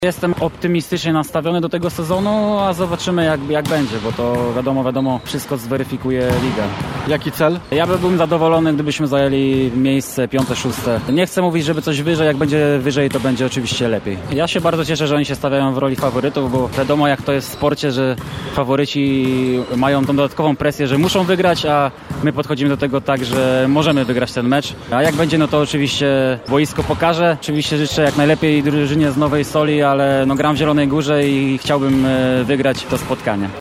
Jestem optymistycznie nastawiony do tego sezonu, a zobaczymy jak będzie, bo to wiadomo, wszystko zweryfikuje liga. Jaki cel? Ja byłbym zadowolony, gdybyśmy zajęli miejsce 5., 6. Nie chcę mówić, żeby coś wyżej, jak będzie wyżej, to będzie oczywiście lepiej. Ja się bardzo cieszę, że oni się stawiają w roli faworytów, bo wiadomo jak to jest w sporcie, że faworyci mają tą dodatkową presję, że muszą wygrać, a my podchodzimy do tego tak, że możemy wygrać ten mecz. A jak będzie, no to oczywiście boisko pokaże. Oczywiście życzę jak najlepiej drużynie z Nowej Soli, ale gram w Zielonej Górze i chciałbym wygrać to spotkanie.